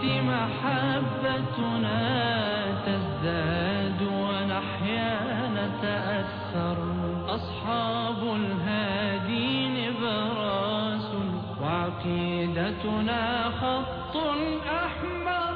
محبتنا تزداد ونحيا نتأثر. أصحاب الهادي نبراس وعقيدتنا خط أحمر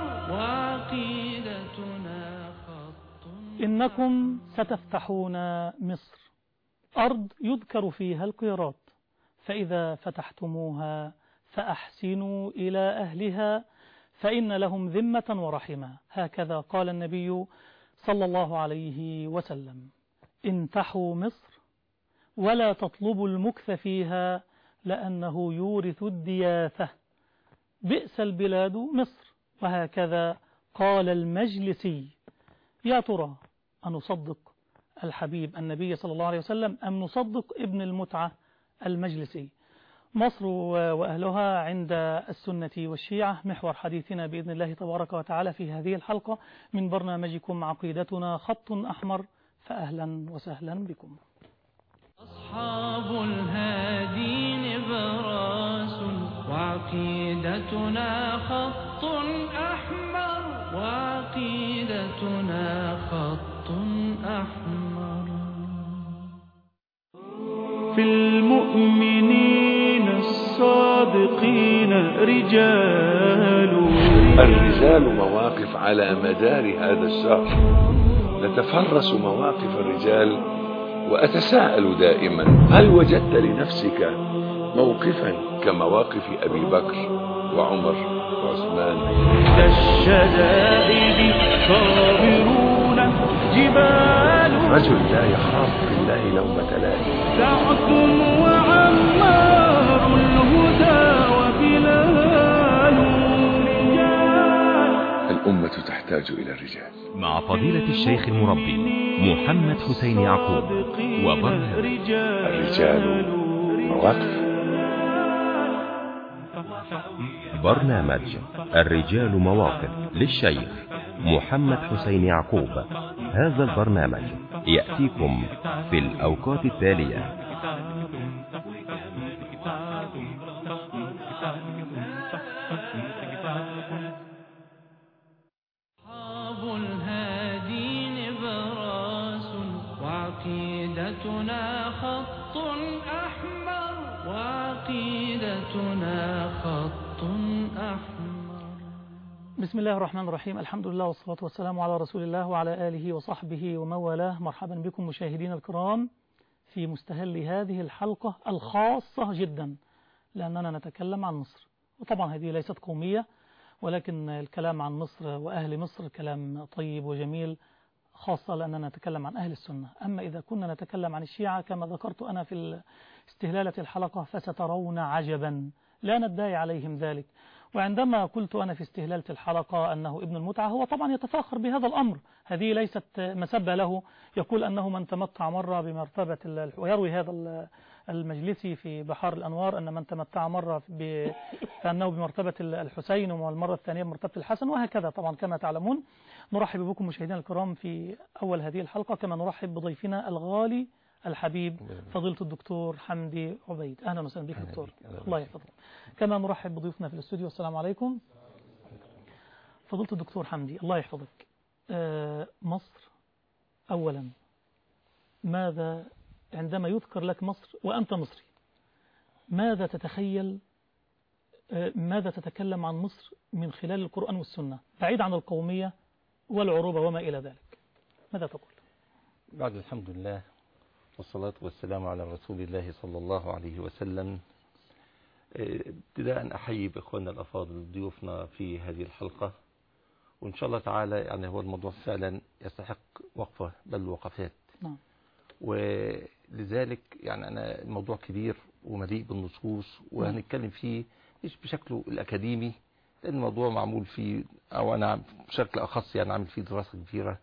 وعقيدتنا خط. إنكم ستفتحون مصر، أرض يذكر فيها القيراط، فإذا فتحتموها فأحسنوا إلى أهلها فإن لهم ذمة ورحمة. هكذا قال النبي صلى الله عليه وسلم. انتحوا مصر ولا تطلبوا المكث فيها لأنه يورث الدياثة. بئس البلاد مصر. وهكذا قال المجلسي. يا ترى أنصدق الحبيب النبي صلى الله عليه وسلم أم نصدق ابن المتعة المجلسي؟ مصر وأهلها عند السنة والشيعة محور حديثنا بإذن الله تبارك وتعالى في هذه الحلقة من برنامجكم عقيدتنا خط أحمر، فأهلا وسهلا بكم. أصحاب الهادي نبراس وعقيدتنا خط أحمر وعقيدتنا خط أحمر. في المؤمنين الصادقين الرجال مواقف على مدار هذا الشهر، نتفرس مواقف الرجال وأتساءل دائما: هل وجدت لنفسك موقفا كمواقف أبي بكر وعمر وعثمان؟ كالشدائد صابرون جبال، رجل لا يخاف بالله لومة لائم. سعد وعمار الهدى وبلال. الأمة تحتاج إلى الرجال. مع فضيلة الشيخ المربي محمد حسين يعقوب وبرنامج الرجال مواقف. برنامج الرجال مواقف للشيخ محمد حسين يعقوب. هذا البرنامج يأتيكم في الأوقات التالية: أصحاب الهادي نبراس وعقيدتنا خط أحمر وعقيدتنا خط أحمر. بسم الله الرحمن الرحيم. الحمد لله والصلاة والسلام على رسول الله وعلى آله وصحبه ومن والاه. مرحبا بكم مشاهدين الكرام في مستهل هذه الحلقة الخاصة جدا، لأننا نتكلم عن مصر، وطبعا هذه ليست قومية، ولكن الكلام عن مصر وأهل مصر كلام طيب وجميل، خاصة لأننا نتكلم عن أهل السنة. أما إذا كنا نتكلم عن الشيعة كما ذكرت أنا في استهلالة الحلقة فسترون عجبا لا ندعي عليهم ذلك. وعندما قلت أنا في استهلالة الحلقة أنه ابن المتعة، هو طبعا يتفاخر بهذا الأمر، هذه ليست مسبة له. يقول أنه من تمتع مرة بمرتبة ويروي هذا المجلسي في بحار الأنوار أن من تمتع مرة فأنه بمرتبة الحسين، والمرة الثانية بمرتبة الحسن، وهكذا. طبعا كما تعلمون نرحب بكم مشاهدينا الكرام في أول هذه الحلقة، كما نرحب بضيفنا الغالي الحبيب فضيلة الدكتور حمدي عبيد. أهلا وسهلا بك دكتور، الله يحفظك. كما نرحب بضيوفنا في الاستوديو. السلام عليكم فضيلة الدكتور حمدي، الله يحفظك. مصر أولا، ماذا عندما يذكر لك مصر وأنت مصري ماذا تتخيل؟ ماذا تتكلم عن مصر من خلال القرآن والسنة، بعيد عن القومية والعروبة وما إلى ذلك؟ ماذا تقول؟ بعد الحمد لله والصلاة والسلام على رسول الله صلى الله عليه وسلم. ابتداء أحيي بإخواننا الأفاضل ضيوفنا في هذه الحلقة، وإن شاء الله تعالى يعني هو الموضوع فعلا يستحق وقفة بل وقفات. نعم. ولذلك يعني أنا الموضوع كبير ومليء بالنصوص، وهنتكلم فيه مش بشكله الأكاديمي، لأن الموضوع معمول فيه، أو أنا بشكل أخص يعني عامل فيه دراسة كبيرة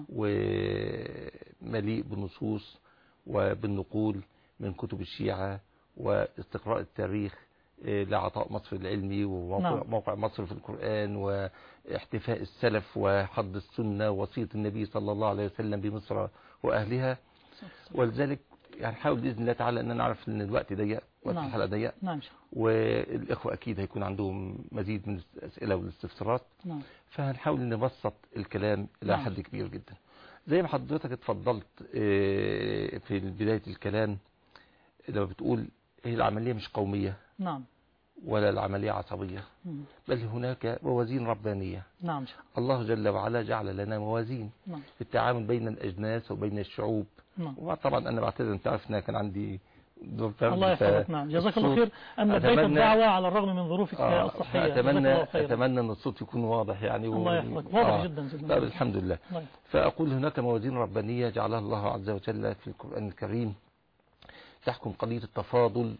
ومليء بالنصوص وبالنقول من كتب الشيعة واستقراء التاريخ لعطاء مصر العلمي وموقع مصر في القرآن واحتفاء السلف وحض السنة ووصية النبي صلى الله عليه وسلم بمصر وأهلها. ولذلك يعني حاول بإذن الله تعالى أن نعرف أن الوقت ضيق، وقت نعم. الحلقة ضيق، نعم. والإخوة أكيد هيكون عندهم مزيد من الأسئلة والاستفسارات، نعم. فهنحاول نبسط الكلام إلى نعم. حد كبير جدا. زي ما حضرتك اتفضلت في بداية الكلام لما بتقول هي العملية مش قومية نعم. ولا العملية عصبية، مم. بل هناك موازين ربانية. نعم. الله جل وعلا جعل لنا موازين نعم. في التعامل بين الأجناس وبين الشعوب. نعم. وطبعا أنا بعتذر، أنت عارف أن كان عندي الله يحفظك. نعم، جزاك الله خير أن لبيت الدعوة على الرغم من ظروفك الصحية. أتمنى أن الصوت يكون واضح يعني. الله يحفظك، واضح جدا جدا. الحمد لله. فأقول هناك موازين ربانية جعلها الله عز وجل في القرآن الكريم تحكم قضية التفاضل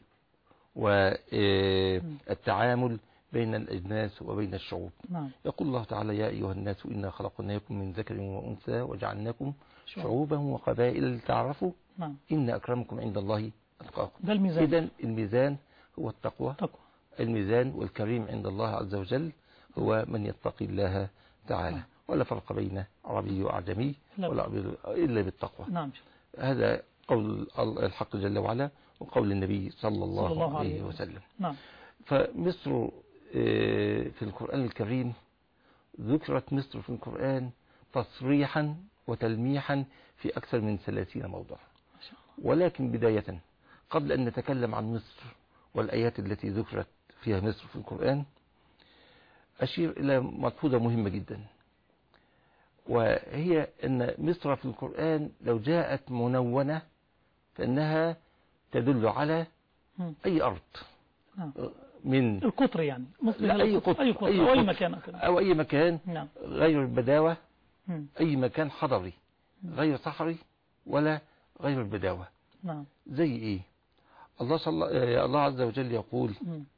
والتعامل بين الأجناس وبين الشعوب. نعم. يقول الله تعالى: يا أيها الناس إنا خلقناكم من ذكر وأنثى وجعلناكم شعوبا وقبائل لتعرفوا. نعم. إن أكرمكم عند الله أتقاكم. ده الميزان. إذن الميزان هو التقوى. تقوى. الميزان والكريم عند الله عز وجل هو من يتقي الله تعالى. ولا فرق بين عربي وأعجمي ولا إلا بالتقوى. نعم. هذا قول الحق جل وعلا وقول النبي صلى الله عليه وسلم. نعم. فمصر في القرآن الكريم ذكرت مصر في القرآن تصريحا وتلميحا في أكثر من 30 موضوع. ولكن بداية قبل أن نتكلم عن مصر والآيات التي ذكرت فيها مصر في القرآن، أشير إلى ملحوظة مهمة جدا، وهي أن مصر في القرآن لو جاءت منونة فإنها تدل على أي أرض من القطر، يعني أي قطر أو أي مكان أو أي مكان. نعم. غير البداوة. أي مكان حضري غير صحري ولا غير البداوة. نعم. زي إيه؟ الله عز وجل يقول: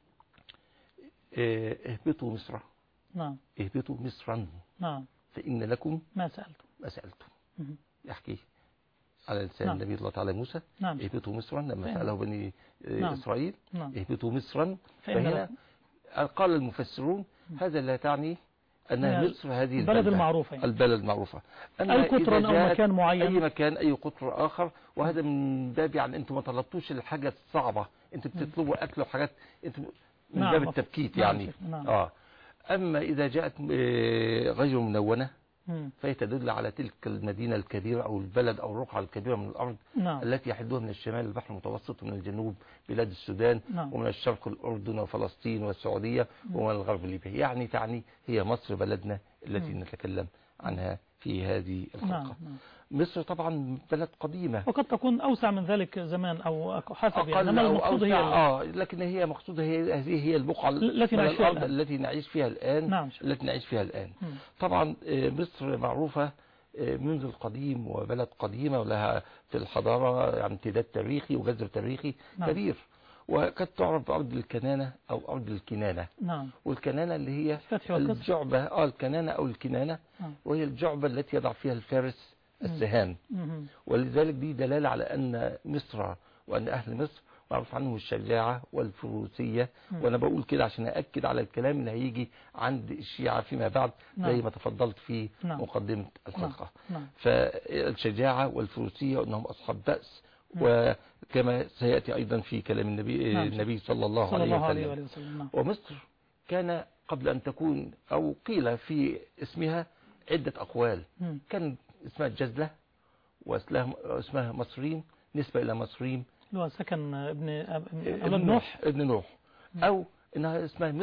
اهبطوا مصر. نعم. اهبطوا مصرا. نعم. فإن لكم ما سألتم. يحكي على لسان النبي الله تعالى موسى. نعم. اهبطوا مصرا لما سأله بني نعم. إسرائيل. نعم. اهبطوا مصرا. فهنا قال المفسرون هذا لا تعني أن مصر هذه البلد المعروفة، البلد المعروفة. أي قطر أو مكان معين، أي مكان، أي قطر آخر. وهذا من باب يعني أنتم ما طلبتوش الحاجة الصعبة، أنتم بتطلبوا أكل وحاجات أنتم من باب التبكيت يعني. أما إذا جاءت غير منونة فهي تدل على تلك المدينة الكبيرة أو البلد أو الرقعة الكبيرة من الأرض. التي يحدها من الشمال البحر المتوسط ومن الجنوب بلاد السودان ومن الشرق الأردن وفلسطين والسعودية ومن الغرب ليبيا. يعني تعني هي مصر بلدنا التي نتكلم عنها في هذه الحلقة. مصر طبعا بلد قديمة وقد تكون أوسع من ذلك زمان أو حسب يعني. المقصود هي لكن هي مقصودة هذه هي البقعة التي نعيش فيها الآن. نعم. التي نعيش فيها الآن. طبعا مصر معروفة منذ القديم وبلد قديمة ولها في الحضارة يعني امتداد تاريخي وجذر تاريخي كبير. وقد تعرف بأرض الكنانة أو أرض الكنانة. نعم. والكنانة اللي هي الجعبة الكنانة أو الكنانة. وهي الجعبة التي يضع فيها الفارس السهام. ولذلك دي دلالة على أن مصر وأن أهل مصر معروف عنهم الشجاعة والفروسية. وأنا بقول كده عشان أأكد على الكلام اللي هيجي عند الشيعة فيما بعد زي ما تفضلت في مقدمة الحلقة. فالشجاعة والفروسية وأنهم أصحاب بأس. وكما سيأتي أيضا في كلام النبي صلى الله عليه وسلم. ومصر كان قبل أن تكون أو قيل في اسمها عدة أقوال. كان اسمها الجزلة واسمها مصريم نسبة إلى مصريم اللي هو سكن ابن نوح أو إنها اسمها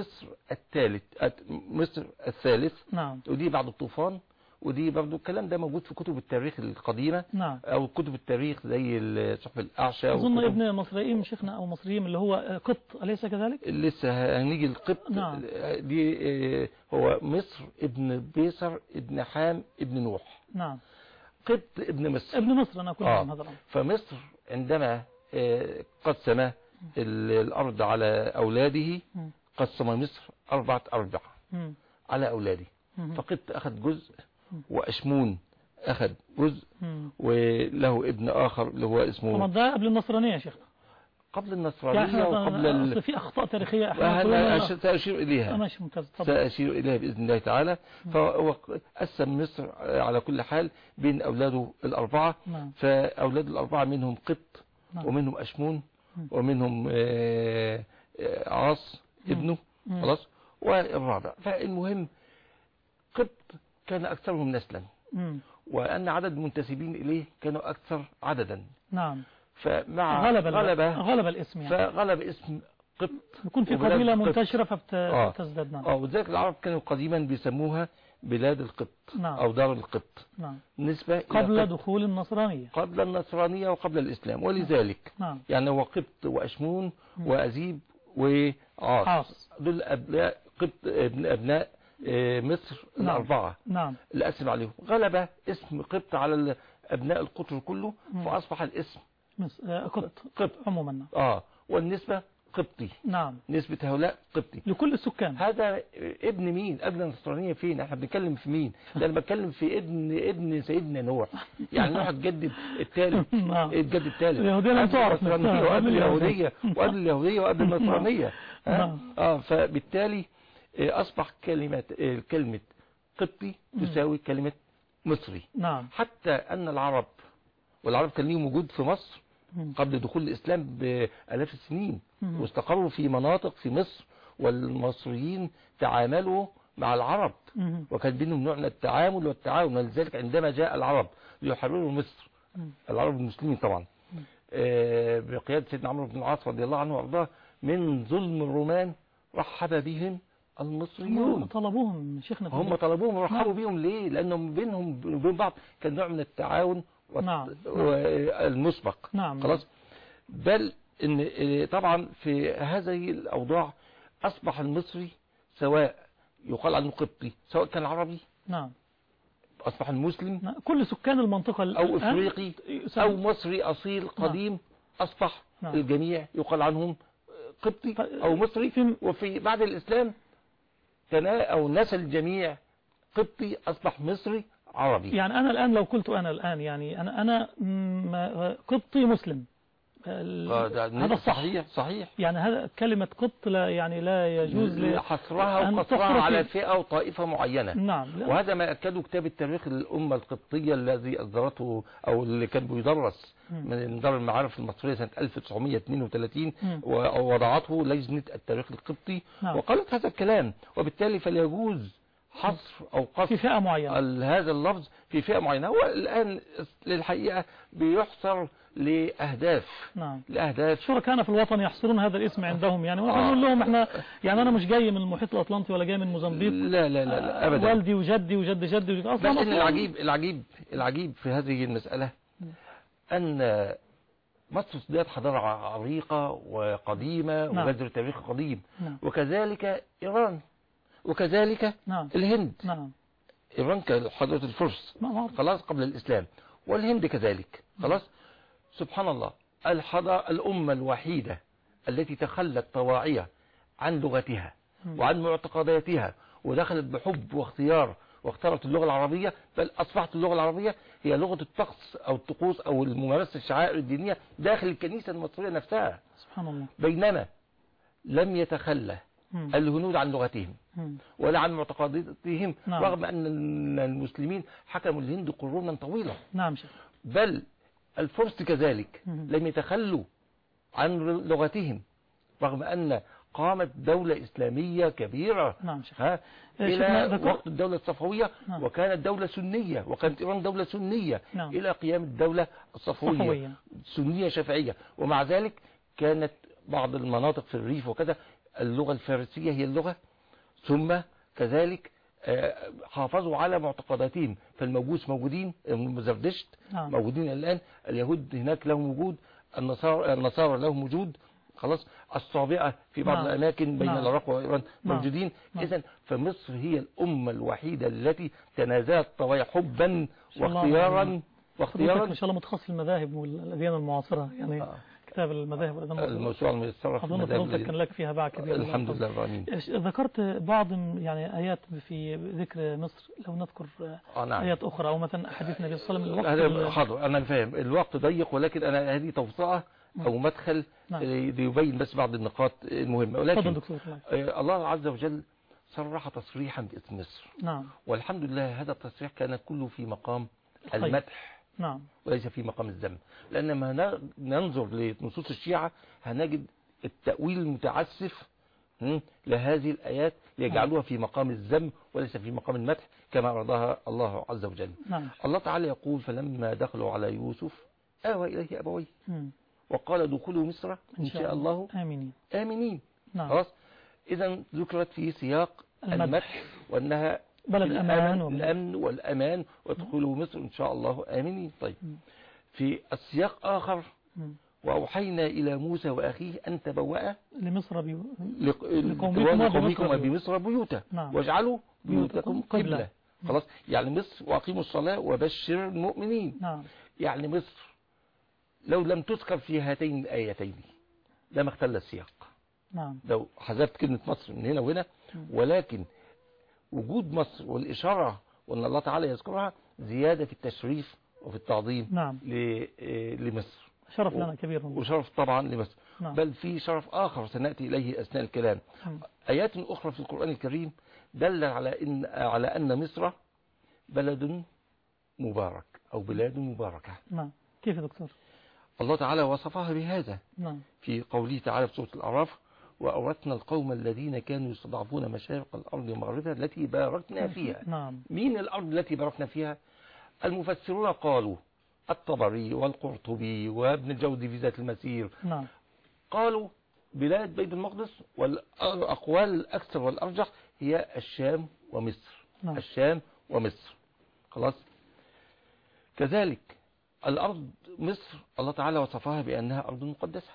مصر الثالث. نعم. ودي بعد الطوفان. ودي برضو الكلام ده موجود في كتب التاريخ القديمة. نعم. أو كتب التاريخ زي صحف الأعشى. أظن ابن مصريم شيخنا أو مصريم اللي هو قط أليس كذلك؟ لسه هنيجي القط. نعم. دي هو مصر ابن بيصر ابن حام ابن نوح. نعم. قط ابن مصر. أنا أقول هذا الأمر. فمصر عندما قسم الأرض على أولاده قسم مصر 4 أرباع على أولاده. فقط أخذ جزء وأشمون أخذ جزء وله ابن آخر اللي هو اسمه. طبعا ده قبل النصرانية يا شيخنا. قبل النصرانية وقبل في أخطاء تاريخية أنا سأشير إليها. ماشي ممتاز. سأشير إليها بإذن الله تعالى. فهو قسم مصر على كل حال بين أولاده 4. فأولاد 4 منهم قط نعم. ومنهم أشمون ومنهم عاص ابنه خلاص والرابع. فالمهم قبط كان أكثرهم نسلا وأن عدد المنتسبين إليه كانوا أكثر عددا. نعم. فمع غلب الاسم يعني. فغلب اسم قبط يكون في قبيلة منتشرة فبتزداد. نعم. وذلك العرب كانوا قديما بيسموها بلاد القبط. نعم. أو دار القبط. نعم. نسبة قبل دخول النصرانية. قبل النصرانية وقبل الإسلام. ولذلك نعم. يعني هو قبط وأشمون وأزيب وعاص دول أبناء قبط أبناء مصر الأربعة. نعم. اللي أسم عليهم غلب اسم قبط على أبناء القطر كله فأصبح الاسم قبط عموما. والنسبة قبطي. نعم. نسبة هؤلاء قبطي لكل السكان. هذا ابن مين؟ قبل النصرانية فين؟ احنا بنتكلم في مين؟ ده انا بتكلم في ابن سيدنا نوح. يعني نوح الجد الثالث. الجد الثالث. اليهودية لم تعرف نفسها وقبل اليهودية وقبل اليهودية وقبل النصرانية. فبالتالي أصبح كلمة قبطي تساوي كلمة مصري. نعم. حتى أن والعرب كان ليهم وجود في مصر قبل دخول الإسلام بآلاف السنين واستقروا في مناطق في مصر والمصريين تعاملوا مع العرب وكان بينهم نوع من التعامل والتعاون. ولذلك عندما جاء العرب ليحرروا مصر العرب المسلمين طبعا بقيادة سيدنا عمرو بن العاص رضي الله عنه وارضاه من ظلم الرومان رحب بهم المصريون. طلبوهم شيخنا. هم طلبوهم ورحبوا بهم ليه؟ لأنهم بينهم وبين بعض كان نوع من التعاون المسبق. نعم. خلاص. بل ان طبعا في هذه الأوضاع أصبح المصري سواء يقال عنه قبطي سواء كان عربي. نعم. أصبح المسلم كل سكان المنطقة أو إفريقي أو مصري أصيل قديم. أصبح الجميع يقال عنهم قبطي أو مصري. وفي بعد الإسلام أو نسل الجميع قبطي أصبح مصري عربي. يعني أنا الآن لو قلت يعني أنا قبطي مسلم هذا صحيح. يعني هذا كلمة قبط لا يجوز حصرها وقصرها على فئة وطائفة معينة. نعم. وهذا ما أكده كتاب التاريخ للأمة القبطية الذي أصدرته أو اللي كان بيدرس من دار المعارف المصرية سنة 1932 ووضعته لجنة التاريخ القبطي. وقالت هذا الكلام وبالتالي فليجوز حصر أو قصر في فئة معينة هذا اللفظ في فئة معينة. هو الآن للحقيقة بيحصر لأهداف. نعم. لأهداف شركائنا في الوطن يحصرون هذا الاسم عندهم يعني ونقول لهم احنا يعني أنا مش جاي من المحيط الأطلنطي ولا جاي من موزمبيق. لا أبدا. والدي وجدي وجد جدي أصلا. العجيب في هذه المسألة أن مصر ذات حضارة عريقة وقديمة وبذر تاريخ قديم. وكذلك إيران وكذلك الهند. إيران كحضارة الفرس خلاص قبل الإسلام والهند كذلك خلاص. سبحان الله الأمة الوحيدة التي تخلت طواعية عن لغتها وعن معتقداتها ودخلت بحب واختيار واختارت اللغة العربية. بل أصبحت اللغة العربية هي لغة الطقس أو الطقوس أو الممارسة الشعائر الدينية داخل الكنيسة المصرية نفسها. سبحان الله. بينما لم يتخلى الهنود عن لغتهم ولا عن معتقداتهم رغم أن المسلمين حكموا الهند قرونا طويلة. نعم شيخ. بل الفرس كذلك لم يتخلوا عن لغتهم رغم أن قامت دولة إسلامية كبيرة. نعم شيخ. إلى وقت الدولة الصفوية. وكانت دولة سنية وكانت إيران دولة سنية. إلى قيام الدولة الصفوية سنية شافعية. ومع ذلك كانت بعض المناطق في الريف وكذا اللغة الفارسية هي اللغة. ثم كذلك حافظوا على معتقداتهم. فالمجوس موجودين المزردشت موجودين الآن. اليهود هناك لهم وجود. النصارى لهم وجود خلاص. الصابئة في بعض الأماكن بين العراق وإيران موجودين. إذن فمصر هي الأمة الوحيدة التي تنازعت طوايا حبا واختيارا إن شاء الله متخصص في المذاهب والأديان المعاصرة يعني كتاب المذاهب والأديان الموسوعة الميسرة أظن فضلتك كان لك فيها باع كبير. الحمد لله الرحمن. ذكرت بعض يعني آيات في ذكر مصر لو نذكر آيات أخرى أو مثلا حديث النبي صلى الله عليه وسلم. هذا حاضر أنا فاهم الوقت ضيق ولكن أنا هذه توصية أو مدخل ليبين بس بعض النقاط المهمة. ولكن الله عز وجل صرح تصريحا باسم مصر. نعم. والحمد لله هذا التصريح كان كله في مقام المدح نعم. وليس في مقام الذم، لأن ما ننظر لنصوص الشيعة هنجد التأويل المتعسف لهذه الآيات ليجعلوها في مقام الذم وليس في مقام المدح كما أرادها الله عز وجل. نعم. الله تعالى يقول فلما دخلوا على يوسف آوى إليه أبويه وقال ادخلوا مصر إن شاء الله آمنين. نعم. خلاص. إذا ذكرت في سياق المدح وأنها بلد الأمن والأمان وادخلوا مصر إن شاء الله آمنين. طيب في السياق آخر وأوحينا إلى موسى وأخيه أن تبوأ لمصر لقومكم بمصر بيوتا نعم. واجعلوا بيوتكم قبلة. خلاص. يعني مصر وأقيموا الصلاة وبشر المؤمنين. نعم. يعني مصر لو لم تذكر في هاتين الآيتين لما اختل السياق. نعم. لو حذفت كلمة مصر من هنا وهنا، ولكن وجود مصر والإشارة وأن الله تعالى يذكرها زيادة في التشريف وفي التعظيم. نعم. لمصر شرف لنا كبير وشرف طبعا لمصر. نعم. بل في شرف آخر سنأتي إليه أثناء الكلام. آيات أخرى في القرآن الكريم دل على أن مصر بلد مبارك أو بلاد مباركة. نعم. كيف يا دكتور؟ الله تعالى وصفها بهذا. نعم. في قوله تعالى في سورة الأعراف وأورثنا القوم الذين كانوا يستضعفون مشارق الأرض ومغاربها التي باركنا فيها. نعم. مين الأرض التي باركنا فيها؟ المفسرون قالوا الطبري والقرطبي وابن الجوزي في ذات المسير. نعم. قالوا بلاد بيت المقدس، والأقوال الأكثر والأرجح هي الشام ومصر. نعم. الشام ومصر. خلاص. كذلك الأرض مصر الله تعالى وصفها بأنها أرض مقدسة.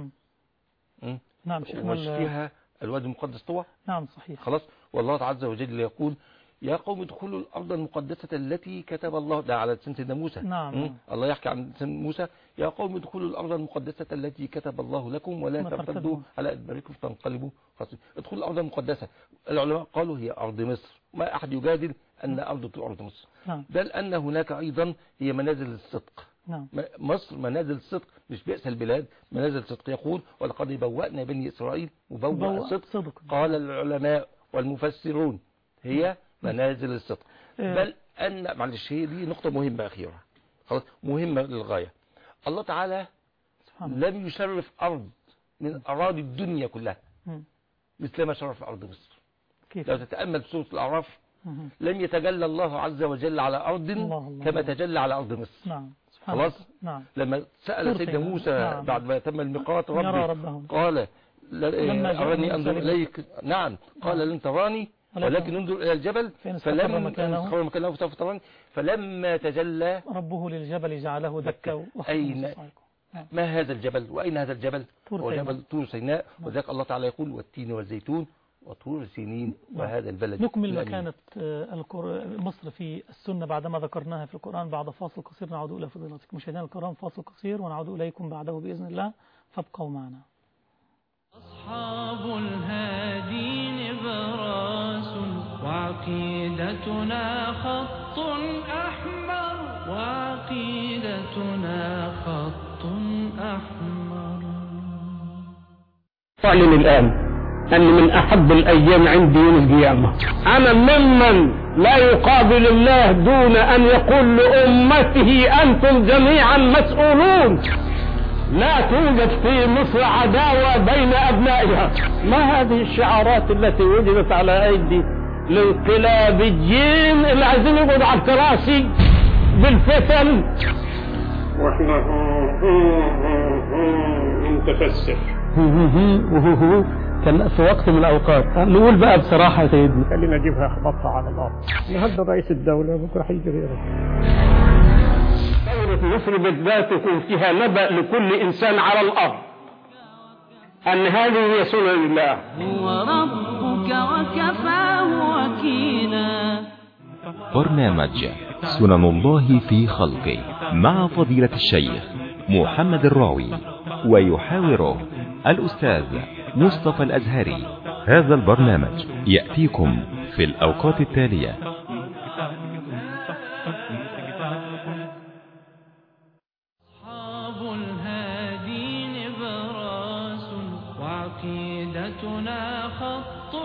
نعم. وفيها الوادي المقدس طوى. نعم صحيح. خلاص. والله عز وجل يقول يا قوم ادخلوا الأرض المقدسة التي كتب الله، ده على لسان سيدنا موسى. نعم. الله يحكي عن لسان موسى يا قوم ادخلوا الأرض المقدسة التي كتب الله لكم ولا ترتدوا على أدباركم فتنقلبوا خاسرين. ادخلوا الأرض المقدسة. العلماء قالوا هي أرض مصر، ما أحد يجادل أن أرض مصر. نعم. بل أن هناك أيضا هي منازل الصدق. نعم. مصر منازل الصدق، مش بئس البلاد، منازل الصدق. يقول ولقد بوأنا بني إسرائيل مبوأ صدق. قال العلماء والمفسرون هي منازل الصدق. بل أن معلش هي دي نقطة مهمة أخيرة، خلاص مهمة للغاية. الله تعالى لم يشرف أرض من أراضي الدنيا كلها مثل ما شرف أرض مصر. كيف؟ لو تتأمل في سورة الأعراف لم يتجلى الله عز وجل على أرض كما تجلى على أرض مصر. نعم. خلاص. نعم. لما سأل سيدنا موسى نعم. بعد ما تم الميقات ربي قال أرني أنظر إليك. نعم. قال لن تراني ولكن انظر إلى الجبل فلما مكانه فسوف تراني. فلما تجلى ربه للجبل جعله دكا. أين ما هذا الجبل وأين هذا الجبل؟ هو جبل طور سيناء. وذلك الله تعالى يقول والتين والزيتون وطور سينين وهذا البلد. نكمل مكانة مصر في السنة بعدما ذكرناها في القرآن بعد فاصل قصير نعود إلى فضيلتكم. مشاهدينا الكرام فاصل قصير ونعود إليكم بعده بإذن الله، فابقوا معنا. أصحاب الهادي نبراس وعقيدتنا خط أحمر وعقيدتنا خط أحمر. أعلن الآن أن من أحب الأيام عندي يوم القيامة. أنا ممن لا يقابل الله دون أن يقول لأمته أنتم جميعا مسؤولون. لا توجد في مصر عداوة بين أبنائها. ما هذه الشعارات التي وجدت على أيدي الانقلابيين اللي عايزين يقعدوا على الكراسي بالفتن؟ واحنا نتفسح كان في وقت من الأوقات نقول بقى بصراحة يا سيدنا خلينا نجيبها خبطها على الأرض. النهارده رئيس الدولة بكرة هيجي غيره. ثورة مصر بالذات تكون فيها نبأ لكل إنسان على الأرض أن هذه هي سنن الله. هو ربك وكفاه وكيلا. برنامج سنن الله في خلقه مع فضيلة الشيخ محمد الراوي ويحاوره الأستاذ مصطفى الأزهري. هذا البرنامج يأتيكم في الأوقات التالية: أصحاب الهادي نبراس وعقيدتنا خط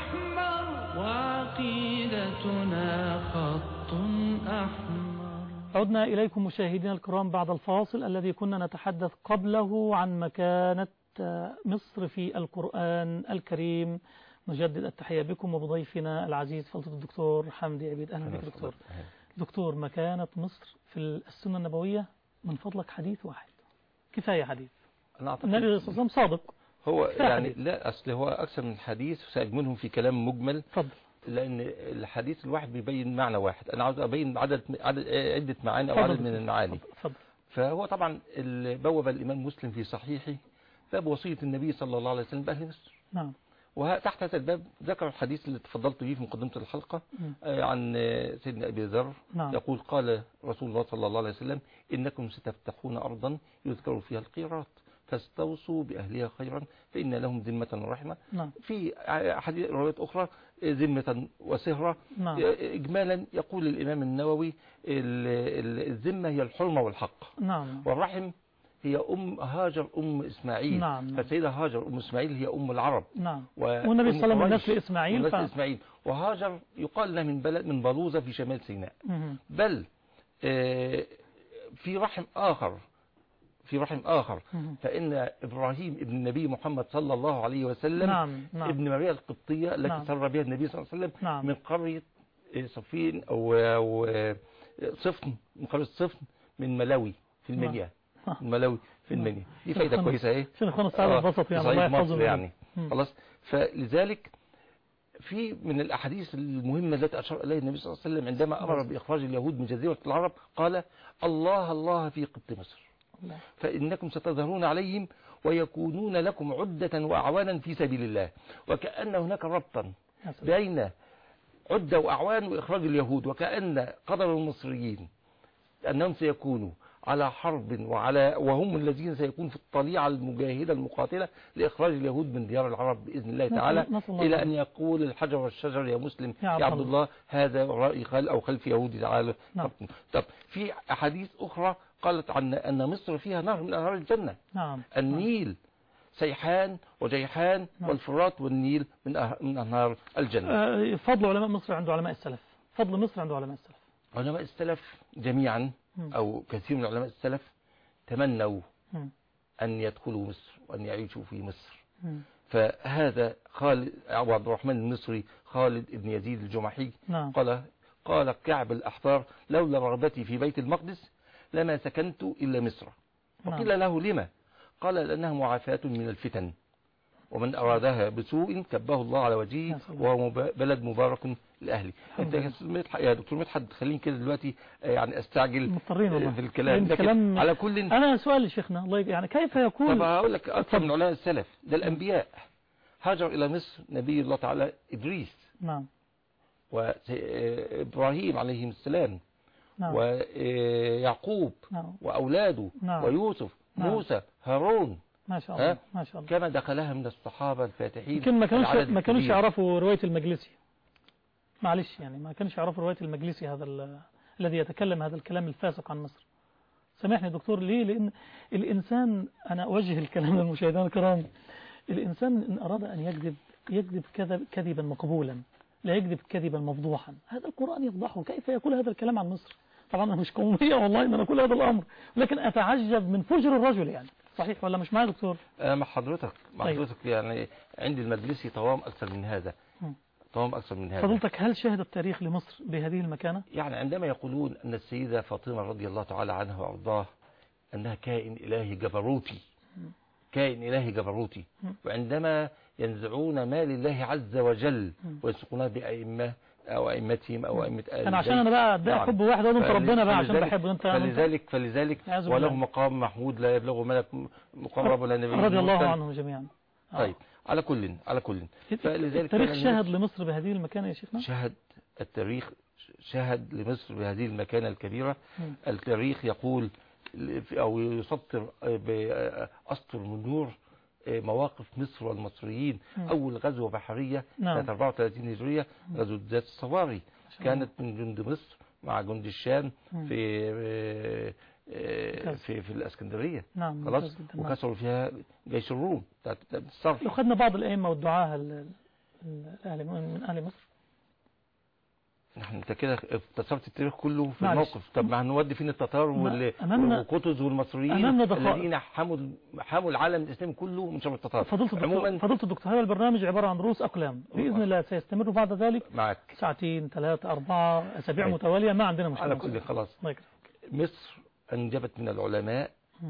أحمر وعقيدتنا خط أحمر. عدنا إليكم مشاهدينا الكرام بعد الفاصل الذي كنا نتحدث قبله عن مكانة مصر في القرآن الكريم. نجدد التحية بكم وبضيفنا العزيز فضيلة الدكتور حمدي عبيد. أهلا بك دكتور. دكتور، مكانة مصر في السنة النبوية، من فضلك حديث واحد كفاية. حديث النبي صلى الله عليه وسلم صادق، هو يعني حديث. لا، أصل هو أكثر من حديث سأجملهم في كلام مجمل. فضل. لأن الحديث الواحد بيبين معنى واحد، أنا عاوز أبين عدة معاني أو عدد من المعاني. فضل. فهو طبعا بوب الإمام مسلم في صحيحه باب وصية النبي صلى الله عليه وسلم بأهل مصر. نعم. وتحت هذا الباب ذكر الحديث اللي تفضلت به في مقدمة الحلقة عن سيدنا أبي ذر. نعم. يقول قال رسول الله صلى الله عليه وسلم إنكم ستفتحون أرضا يذكر فيها القيراط فاستوصوا بأهلها خيرا فإن لهم ذمة ورحمة. نعم. في روايات أخرى ذمة وسهرة. نعم. إجمالا يقول الإمام النووي الذمة هي الحرمة والحق. نعم. والرحم هي هاجر إسماعيل. نعم. فالسيدة هاجر إسماعيل هي العرب. نعم. والنبي صلى الله عليه وسلم من نسل إسماعيل. إسماعيل. وهاجر يقال لها من بلد من بلوزة في شمال سيناء. بل في رحم آخر فإن إبراهيم ابن النبي محمد صلى الله عليه وسلم نعم. ابن مريم القبطية التي نعم. سر بها النبي صلى الله عليه وسلم نعم. من قرية صفين أو صفن، من قرية صفن من ملاوي في المنيا. ملاوي في المنيا. دي فايدة كويسة ايه شنو خلنا سعادة البسط يعني الله يحفظه يعني. خلاص. فلذلك في من الأحاديث المهمة التي أشار إليها النبي صلى الله عليه وسلم عندما أمر بإخراج اليهود من جزيرة العرب قال الله الله في قبط مصر فإنكم ستظهرون عليهم ويكونون لكم عدة وأعوانا في سبيل الله. وكأن هناك ربطا بين عدة وأعوان وإخراج اليهود، وكأن قدر المصريين أنهم سيكونوا على حرب وهم الذين سيكون في الطليعة المجاهدة المقاتلة لإخراج اليهود من ديار العرب بإذن الله تعالى، إلى أن يقول الحجر والشجر يا مسلم يا عبد الله هذا رأي خلف يهودي تعالى. طب في أحاديث أخرى قالت عن أن مصر فيها نهر من أنهار الجنة. النيل سيحان وجيحان والفرات والنيل من أنهار الجنة. فضل علماء مصر عند علماء السلف. فضل مصر عند علماء السلف. علماء السلف جميعا أو كثير من علماء السلف تمنوا أن يدخلوا مصر وأن يعيشوا في مصر. فهذا خالد أو عبد الرحمن المصري خالد ابن يزيد الجمحي قال كعب الأحبار لولا رغبتي في بيت المقدس لما سكنت إلا مصر. وقيل له لما؟ قال لأنها معافاة من الفتن ومن أرادها بسوء كبه الله على وجهه وهو بلد مبارك لأهلي. يا دكتور مدحت خليني كده دلوقتي يعني استعجل في الكلام على كل. أنا سؤال لشيخنا الله يعني كيف يكون. طب هقول لك أكثر من علماء السلف ده الأنبياء هاجر إلى مصر نبي الله تعالى إدريس. نعم. وإبراهيم عليه السلام. ويعقوب. وأولاده. ويوسف. موسى. هارون. ما شاء الله. ما شاء الله. كما دخلها من الصحابة الفاتحين. يمكن ما كانوش يعرفوا رواية المجلسي. معلش يعني ما كانوش يعرفوا رواية المجلسي هذا الذي يتكلم هذا الكلام الفاسق عن مصر. سامحني دكتور ليه؟ لأن الإنسان أنا أوجه الكلام للمشاهدين الكرام. الإنسان إن أراد أن يكذب كذبا مقبولا لا يكذب كذبا مفضوحا. هذا القرآن يفضحه. كيف يقول هذا الكلام عن مصر؟ طبعا أنا مش قومية والله إن أنا أقول هذا الأمر، لكن أتعجب من فجر الرجل يعني. صحيح ولا مش معايا دكتور؟ مع حضرتك يعني عندي المجلسي طوام أكثر من هذا. فضلتك هل شهد التاريخ لمصر بهذه المكانة؟ يعني عندما يقولون أن السيدة فاطمة رضي الله تعالى عنها وأرضاه أنها كائن إلهي جبروتي وعندما ينزعون مال الله عز وجل ويسقونها بأئمة أو أئمتهم أو أئمة أنا عشان أنا بقى أبدأ أحب واحد أقول أنت ربنا بقى عشان بحبه أنت. فلذلك وله مقام محمود لا يبلغ ملك مقرب ولا نبي رضي الله عنهم جميعا. طيب على كل فلذلك التاريخ شهد لمصر بهذه المكانة يا شيخنا. التاريخ شهد لمصر بهذه المكانة الكبيرة. التاريخ يقول أو يسطر بأسطر من نور مواقف مصر والمصريين. أول غزوة بحرية سنة 34 هجرية غزوة ذات الصواري كانت من جند مصر مع جند الشام في الاسكندرية. خلاص. وكسروا فيها جيش الروم بتاعت الصرف. لو خدنا بعض الأئمة والدعاة من أهل مصر انت كده اختصرت التاريخ كله في معلش. الموقف. طب ما هنودي فين التتار والقطز والمصريين أمامنا دقائق. الذين حموا العالم الاسلامي كله من شر التتار. فضلت الدكتور، هذا البرنامج عبارة عن رؤوس أقلام بإذن الله سيستمر بعد ذلك معك ساعتين 3 4 أسابيع متوالية، ما عندنا مشكلة. على كل خلاص. مصر أنجبت من العلماء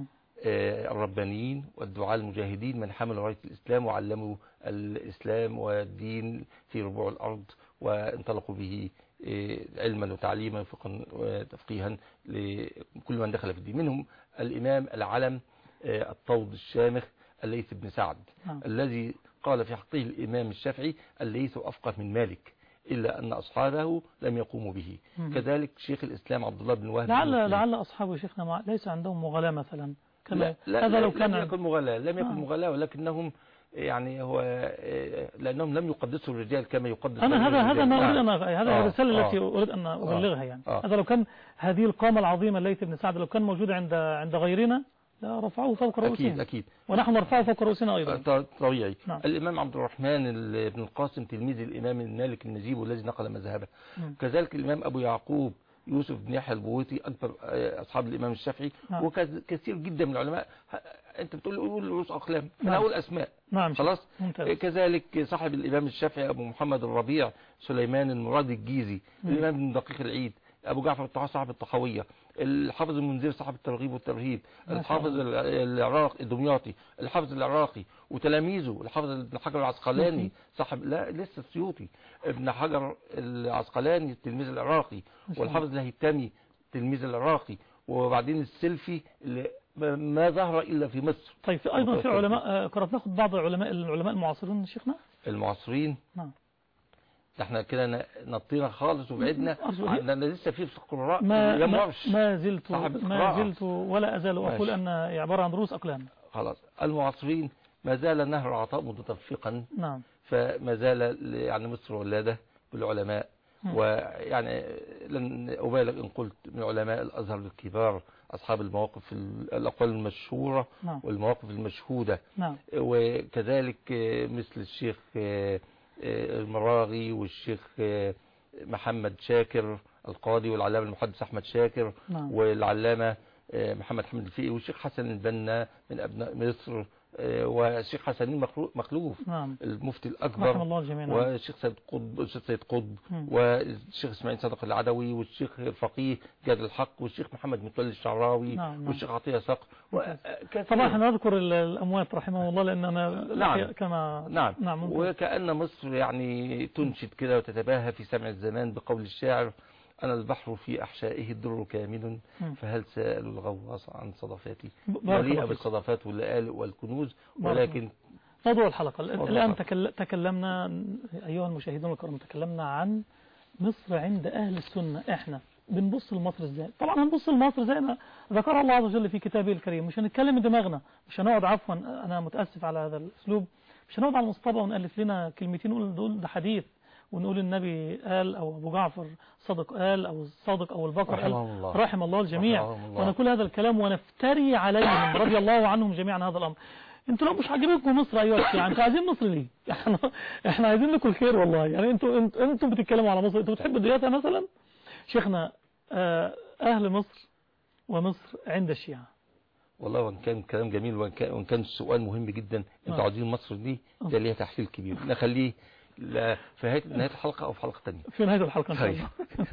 الربانيين والدعاة المجاهدين من حملوا راية الإسلام وعلموا الإسلام والدين في ربوع الأرض، وانطلقوا به علما وتعليما وتفقيها لكل من دخل في الدين. منهم الإمام العلم الطود الشامخ الليث بن سعد الذي قال في حقه الإمام الشافعي: الليث أفقه من مالك إلا أن أصحابه لم يقوموا به. كذلك شيخ الإسلام عبد الله بن وهب لعل أصحابه شيخنا ليس عندهم مغالاة مثلا كما لا هذا لو كان لم يكن مغالاة، لم يكن مغالاة، ولكنهم يعني هو لأنهم لم يقدسوا الرجال كما يقدس هذا ما أريد أن هذا الرسالة التي أريد أن أبلغها يعني. هذا لو كان هذه القامة العظيمة الليث بن سعد لو كان موجودة عند غيرنا لا رفعوه فوق رؤوسنا. أكيد ونحن نرفعه فوق رؤوسنا أيضا. طبيعي. الإمام عبد الرحمن بن القاسم تلميذ الإمام المالك النجيب الذي نقل مذهبه. كذلك الإمام أبو يعقوب يوسف بن يحيى البويطي أكبر أصحاب الإمام الشافعي. وكثير جدا من العلماء. أنت بتقول رؤوس أقلام، أنا أقول أسماء. خلاص. كذلك صاحب الإمام الشافعي أبو محمد الربيع سليمان المراد الجيزي، الإمام ابن دقيق العيد، أبو جعفر الطحاوي صاحب الطحاوية، الحافظ المنذر صاحب الترغيب والترهيب، الحافظ العراقي الدمياطي، الحافظ العراقي وتلاميذه الحافظ ابن حجر العسقلاني صاحب لسه السيوطي، ابن حجر العسقلاني التلميذ العراقي، والحافظ الهيثمي التلميذ العراقي، وبعدين السلفي اللي ما ظهر إلا في مصر. طيب أيضا في علماء قرأت ناخد بعض العلماء المعاصرين شيخنا. المعاصرين احنا كده نطينا خالص وبعدنا. انا لسه في القراء ما زلت ولا أزال أقول أن عبارة عن رؤوس أقلام. خلاص. المعاصرين ما زال نهر عطاء متدفقا. فما زال يعني مصر ولادة بالعلماء. ويعني لن أبالغ إن قلت من علماء الأزهر الكبار أصحاب المواقف الأقوال المشهورة والمواقف المشهودة. وكذلك مثل الشيخ المراغي والشيخ محمد شاكر القاضي والعلامة المحدث أحمد شاكر والعلامة محمد حمد الفقي والشيخ حسن البنا من أبناء مصر والشيخ حسنين مخلوف المفتي الأكبر رحم الله الجميع. والشيخ سيد قطب والشيخ إسماعيل صدق العدوي والشيخ الفقيه جاد الحق والشيخ محمد متولي الشعراوي والشيخ عطية صقر. طبعا احنا نذكر الأموات رحمه الله لأننا كما وكأن مصر يعني تنشد كده وتتباهى في سمع الزمان بقول الشاعر: أنا البحر في أحشائه الدر كامن فهل سأل الغواص عن صدفاتي. مليئة بالصدفات واللآلئ والكنوز. ولكن موضوع الحلقة الآن تكلمنا أيها المشاهدون الكرام، تكلمنا عن مصر عند أهل السنة. إحنا بنبص لمصر إزاي؟ طبعا هنبص لمصر زي ما ذكر الله عز وجل في كتابه الكريم. مش هنتكلم دماغنا، مش هنقعد عفوا أنا متأسف على هذا الأسلوب، مش هنقعد على المصطبة ونألف لنا كلمتين نقول ده حديث ونقول النبي قال أو أبو جعفر صدق قال أو الصادق أو البقر قال رحم الله الجميع، ونقول هذا الكلام ونفتري عليهم رضي الله عنهم جميعا هذا الأمر. انتوا لو مش عاجبكم مصر ايها الشيعة انتوا عايزين مصر ليه؟ احنا عايزين لكم الخير والله. يعني انتوا بتتكلموا على مصر، انتوا بتحبوا دياتها مثلا. شيخنا اهل مصر ومصر عند الشيعة. والله وان كان كلام جميل وان كان السؤال مهم جدا. انتوا عايزين مصر دي ده ليها تحليل كبير نخليه في نهاية الحلقة او في حلقة ثانيه. في نهاية الحلقة ان شاء الله.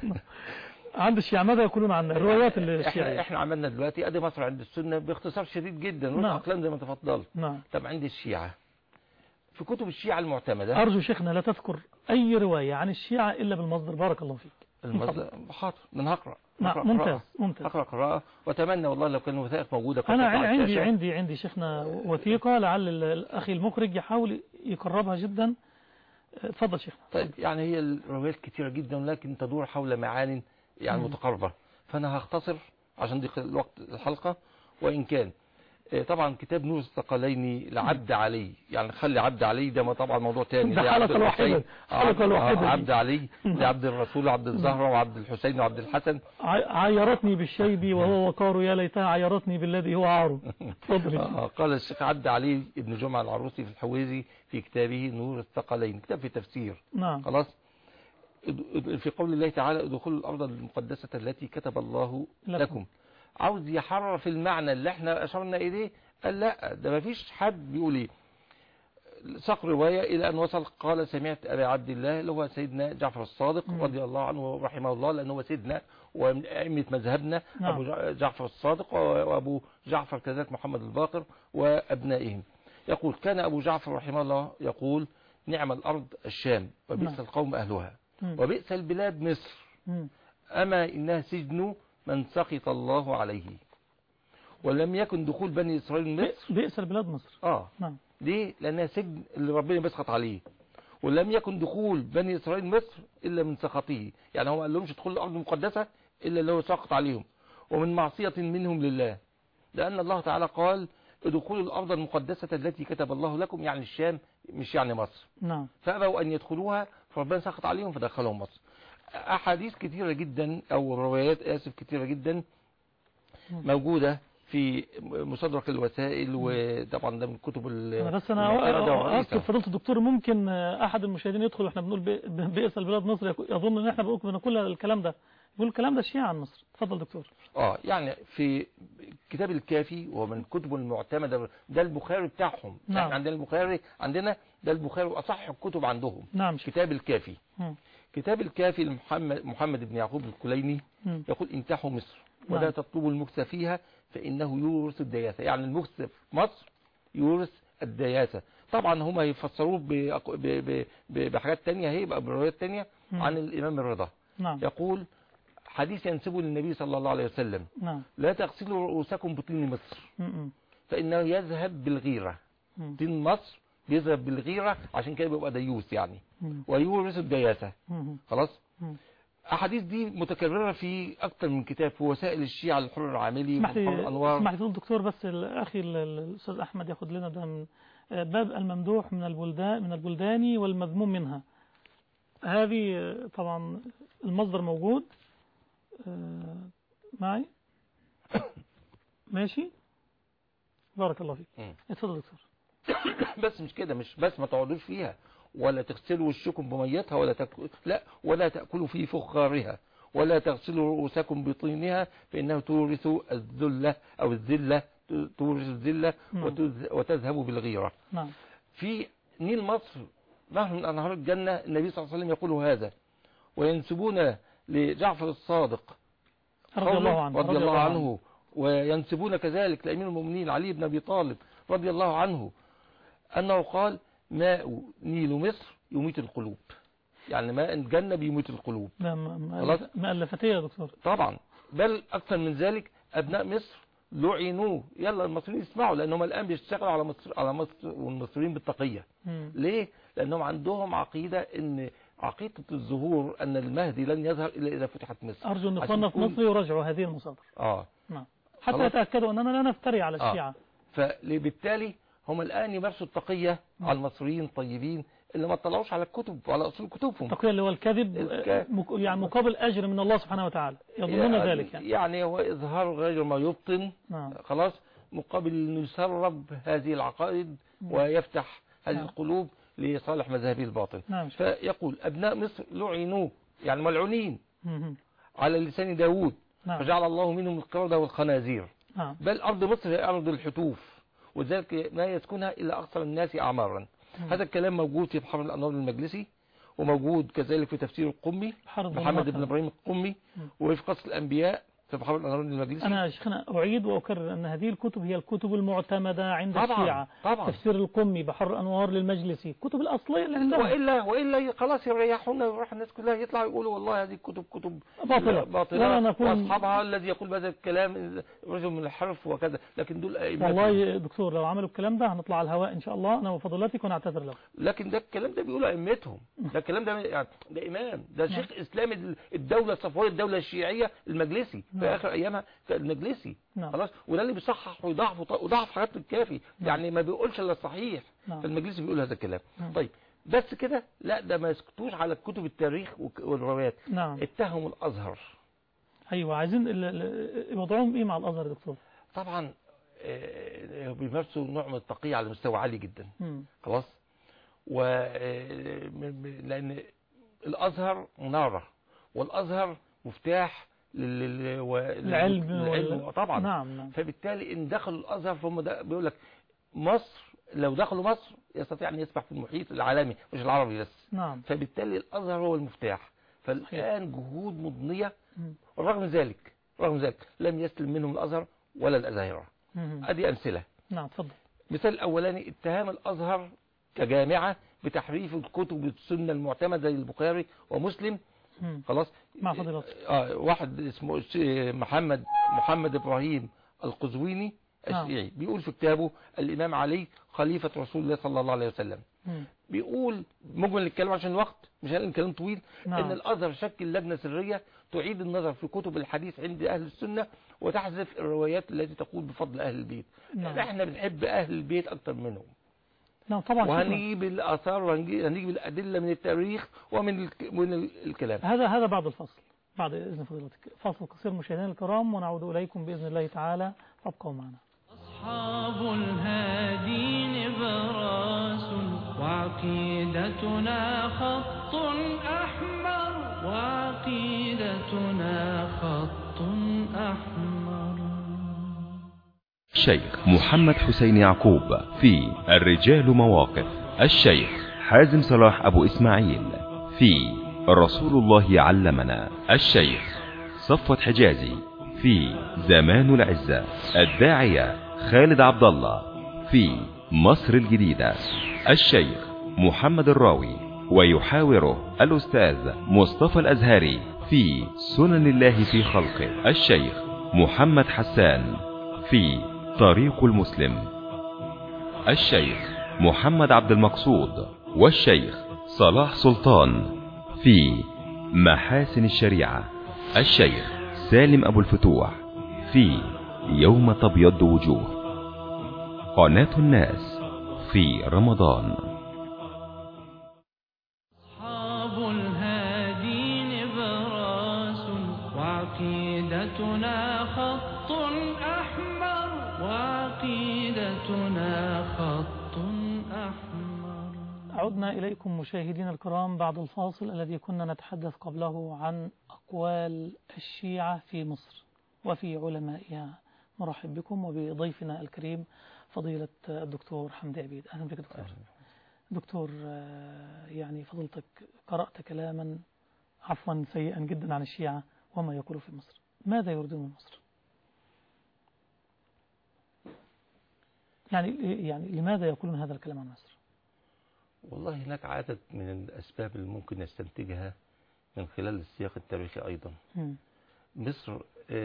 عند الشيعة ماذا يقولون عن الروايات الشيعية؟ احنا عملنا دلوقتي ادي مصر عند السنة باختصار شديد جدا والاقلام زي ما تفضلت. طب عند الشيعة في كتب الشيعة المعتمدة ارجو شيخنا لا تذكر اي رواية عن الشيعة الا بالمصدر. بارك الله فيك. المصدر حاضر من هقرأ. ممتاز. اقرأ قراءة واتمنى والله لو كان الوثائق موجودة. انا عندي شيخنا وثيقة لعل الاخي المخرج يحاول يقربها جدا. اتفضل شيخنا. طيب يعني هي الروايات كثيرة جدا لكن تدور حول معان يعني متقاربة، فأنا هختصر عشان دي الوقت الحلقة. وإن كان طبعا كتاب نور الثقلين لعبد علي، يعني خلي عبد علي ده طبعا موضوع تاني. ده حلقة الوحيدة. عبد علي لعبد الرسول وعبد الزهرة وعبد الحسين وعبد الحسن. عيرتني بالشيب وهو وقار يا ليتها عيرتني بالذي هو عار. قال الشيخ عبد علي ابن جمعة العروسي في الحويزي في كتابه نور الثقلين، كتاب في تفسير. نعم. خلاص. في قول الله تعالى ادخلوا الأرض المقدسة التي كتب الله لكم. عاوز يحرر في المعنى اللي احنا أشرنا إليه، قال لا، ده ما فيش حد بيقول ايه. ساق رواية إلى أن وصل قال سمعت أبا عبد الله اللي هو سيدنا جعفر الصادق رضي الله عنه ورحمه الله، لأنه هو سيدنا ومن أئمة مذهبنا. أبو جعفر الصادق وأبو جعفر كذلك محمد الباقر وأبنائهم. يقول كان أبو جعفر رحمه الله يقول نعم الأرض الشام وبئس القوم أهلها وبئس البلاد مصر، أما إنها سجن من سخط الله عليه، ولم يكن دخول بني إسرائيل مصر. بئس البلاد مصر. نعم. ليه؟ لأنها سجن اللي ربنا بيسخط عليه، ولم يكن دخول بني إسرائيل مصر إلا من سخطه، يعني هو ما قال لهمش ادخلوا الأرض المقدسة إلا اللي هو سخط عليهم، ومن معصية منهم لله، لأن الله تعالى قال ادخلوا الأرض المقدسة التي كتب الله لكم، يعني الشام مش يعني مصر. نعم. فأبوا أن يدخلوها فربنا سخط عليهم فدخلهم مصر. أحاديث كثيرة جدا أو روايات كثيرة جدا موجودة في مصدرك الوسائل، وطبعا ده من كتب بس انا اسف فضيلة الدكتور، ممكن احد المشاهدين يدخل واحنا بنقول بئس البلاد مصر يظن ان احنا بنقول الكلام ده، بيقول الكلام ده الشيعة عن مصر. اتفضل دكتور. يعني في كتاب الكافي ومن كتب المعتمدة، ده البخاري بتاعهم. نعم. احنا عندنا البخاري، عندنا ده البخاري واصح الكتب عندهم. نعم. كتاب الكافي. كتاب الكافي لمحمد بن يعقوب الكليني يقول انتحوا مصر ولا تطلبوا المكث فيها فإنه يورث الدياثة، يعني المكث في مصر يورث الدياثة. طبعا هم يفسروه بحاجات تانية، هيبقى بروايات تانية عن الإمام الرضا. نعم. يقول حديث ينسبه للنبي صلى الله عليه وسلم. نعم. لا تغسلوا رؤوسكم بطين مصر فإنه يذهب بالغيرة. طين مصر بيذهب بالغيرة، عشان كده بيبقى ديوث يعني، ويورث الدياثة. خلاص. أحاديث دي متكررة في أكثر من كتاب في وسائل الشيعة الحر العاملي وحر الأنوار. اسمح لي دكتور، بس الأخي الأستاذ أحمد ياخد لنا ده من باب الممدوح من البلدان والمذموم منها. هذه طبعا المصدر موجود معي. ماشي، بارك الله فيك. اتفضل دكتور. بس مش كده، مش بس ما تقعدوش فيها ولا تغسلوا وشكم بميتها ولا تأكلوا في فخارها ولا تغسلوا رؤوسكم بطينها فإنه تورث الذلة أو الذلة، تورث الذلة وتذهب بالغيرة. نعم. في نيل مصر نهر من أنهار الجنة، النبي صلى الله عليه وسلم يقول هذا، وينسبون لجعفر الصادق رضي الله عنه وينسبون كذلك لأمير المؤمنين علي بن أبي طالب رضي الله عنه أنه قال ماء نيل مصر يميت القلوب، يعني ماء الجنة بيميت القلوب. مألفتية يا دكتور. طبعا، بل أكثر من ذلك أبناء مصر لعنوا. يلا المصريين يسمعوا، لأنهم الآن بيشتغلوا على مصر والمصريين بالتقية. ليه؟ لأنهم عندهم عقيدة إن عقيدة الظهور أن المهدي لن يظهر إلا إذا فتحت مصر. أرجو أن إخواننا في مصر يراجعوا هذه المصادر. نعم. حتى يتأكدوا أننا لا نفتري على الشيعة. فبالتالي هم الآن يمارسوا التقية على المصريين الطيبين اللي ما اطلعوش على الكتب وعلى أصول كتبهم. التقية اللي هو الكذب يعني مقابل أجر من الله سبحانه وتعالى، يظنون ذلك يعني هو إظهار غير ما يبطن. خلاص، مقابل أن يسرب هذه العقائد ويفتح هذه القلوب لصالح مذهبي الباطل. فيقول أبناء مصر لعنوا، يعني ملعونين على لسان داود. فجعل الله منهم القردة والخنازير. بل أرض مصر هي أرض الحتوف، وذلك ما يسكنها إلا أكثر الناس أعمارا. هذا الكلام موجود في بحر الأنوار المجلسي، وموجود كذلك في تفسير القمي محمد بن إبراهيم القمي، وفي قصص الأنبياء في بحر الأنوار المجلسي. أنا شيخنا أعيد وأكرر أن هذه الكتب هي الكتب المعتمدة عند الشيعة. تفسير القمي، بحر الأنوار للمجلسي، الكتب الأصلية اللي عندهم. وإلا خلاص يريحونا ويروح الناس كلها يطلعوا يقولوا والله هذه الكتب كتب باطلة وأصحابها الذي يقول بهذا الكلام رجل من الحرف وكذا، لكن دول أئمة. والله دكتور لو عملوا الكلام ده هنطلع على الهواء إن شاء الله أنا وفضلاتك ونعتذر له. لكن ده الكلام ده بيقولوا أئمتهم، ده الكلام ده يعني ده إمام، ده شيخ إسلام الدولة الصفوية الدولة الشيعية المجلسي في آخر أيامها المجلسي. خلاص، وده اللي بيصحح ويضعف حاجات الكافي، يعني ما بيقولش الا الصحيح. فالمجلسي بيقول هذا الكلام. طيب بس كده؟ لا، ده ما يسكتوش على كتب التاريخ والروايات. اتهموا الازهر. ايوه، عايزين وضعهم ايه مع الازهر يا دكتور؟ طبعا بيمارسوا نوع من التقية على مستوى عالي جدا. خلاص، لان الازهر مناره، والازهر مفتاح للعلم طبعا. نعم. فبالتالي ان دخلوا الازهر فهم بيقول لك مصر لو دخلوا مصر يستطيع ان يسبح في المحيط العالمي مش العربي بس. نعم. فبالتالي الازهر هو المفتاح. فالان جهود مضنيه، ورغم ذلك لم يسلم منهم الازهر ولا الازاهره. ادي امثله. نعم اتفضل. مثال الاولاني اتهام الازهر كجامعه بتحريف الكتب السنه المعتمده زي البخاري ومسلم. خلاص. مع فضيلتك. واحد اسمه محمد ابراهيم القزويني الشيعي بيقول في كتابه الامام علي خليفه رسول الله صلى الله عليه وسلم. بيقول مجمل الكلام عشان الوقت مش هنقول كلام طويل. ان الازهر شكل لجنه سريه تعيد النظر في كتب الحديث عند اهل السنه وتحذف الروايات التي تقول بفضل اهل البيت. احنا بنحب اهل البيت اكتر منهم. نعم طبعا. وهنجيب الاثار وهنجيب الادله من التاريخ ومن الكلام. هذا بعد الفصل، بعد اذن فضيلتك. فاصل قصير مشاهدينا الكرام ونعود اليكم باذن الله تعالى، فابقوا معنا. أصحاب الهادي نبراس وعقيدتنا خط أحمر، وعقيدتنا خط أحمر. الشيخ محمد حسين يعقوب في الرجال مواقف، الشيخ حازم صلاح أبو إسماعيل في رسول الله علمنا، الشيخ صفوت حجازي في زمان العزة، الداعية خالد عبد الله في مصر الجديدة، الشيخ محمد الراوي ويحاوره الأستاذ مصطفى الأزهري في سنن الله في خلقه، الشيخ محمد حسان في طريق المسلم، الشيخ محمد عبد المقصود والشيخ صلاح سلطان في محاسن الشريعة، الشيخ سالم أبو الفتوح في يوم تبيض وجوه، قناة الناس في رمضان. أصحاب الهادي نبراس وعقيدتنا خط أحمر، وعقيدتنا خط أحمر. عدنا إليكم مشاهدينا الكرام بعد الفاصل الذي كنا نتحدث قبله عن أقوال الشيعة في مصر وفي علمائها. مرحب بكم وبضيفنا الكريم فضيلة الدكتور حمدي عبيد. أهلا بك دكتور. دكتور، يعني فضلتك قرأت كلاما عفوا سيئا جدا عن الشيعة وما يقول في مصر. ماذا يريدون من مصر؟ يعني لماذا يقولون هذا الكلام عن مصر؟ والله هناك عدد من الأسباب اللي ممكن نستنتجها من خلال السياق التاريخي أيضا. مصر